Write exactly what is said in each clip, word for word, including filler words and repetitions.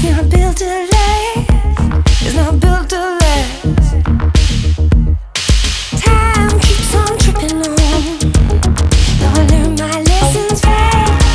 not built to last. It's not built to last. Time keeps on tripping on. Though I learned my lessons fast,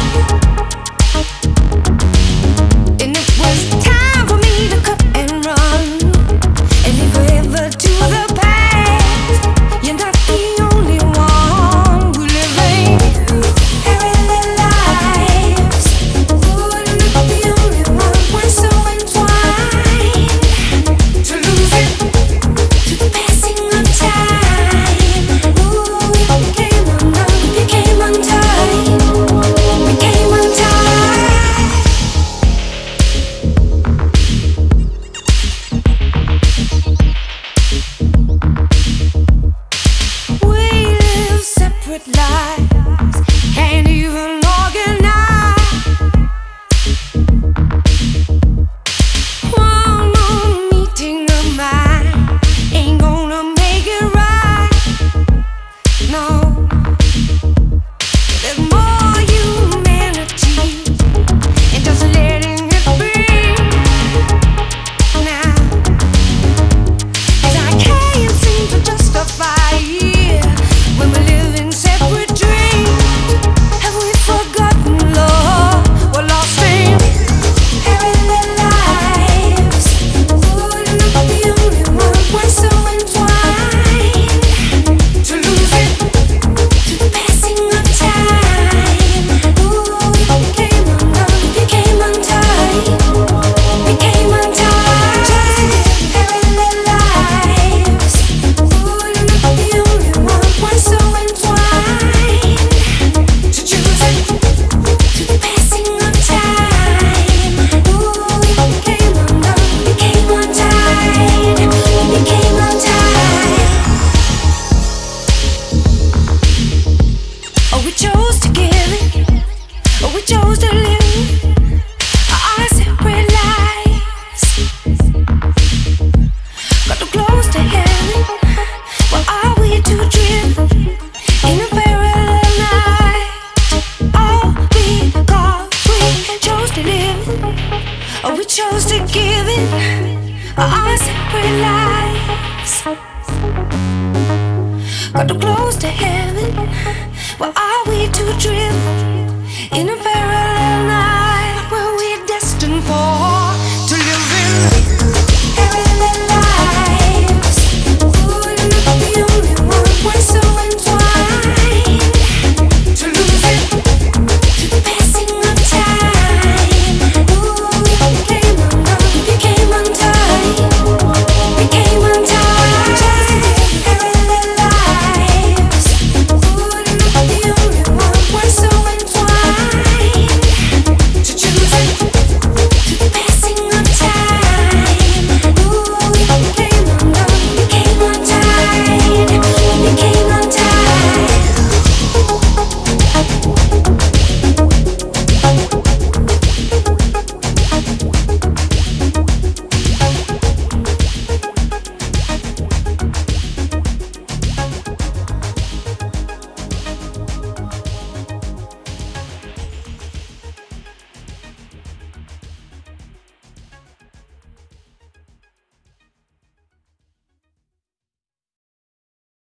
and it was time for me to cut and run and live forever to the past. You're not the only one who living parallel lives. Ooh, you're not the only one. We're so entwined to lose it to the passing of time. Ooh, we became undone, we became untied, we became untied. We live separate lives, can't even organize. One more meeting of mine ain't gonna make it right. No, there's more humanity and just letting it be now. 'Cause I can't seem to justify it when we live in separate dreams. Have we forgotten love? We're lost in parallel lives. Ooh, you're not the only one. We're so entwined to lose it to the passing of time. Ooh, we became undone, we became untied, we became untied. Parallel lives. Ooh, you're not the only one. We're so entwined to choose it to the passing of time. Ooh, we became undone, we became untied, we became untied. Oh, we chose to give it. Oh, we chose to live our separate lives. Got too close to heaven. Well, are we too driven in a parallel night? All because we chose to live it. Oh, we chose to give it our separate lives. Got too close to heaven. Well, are we too driven in a parallel night?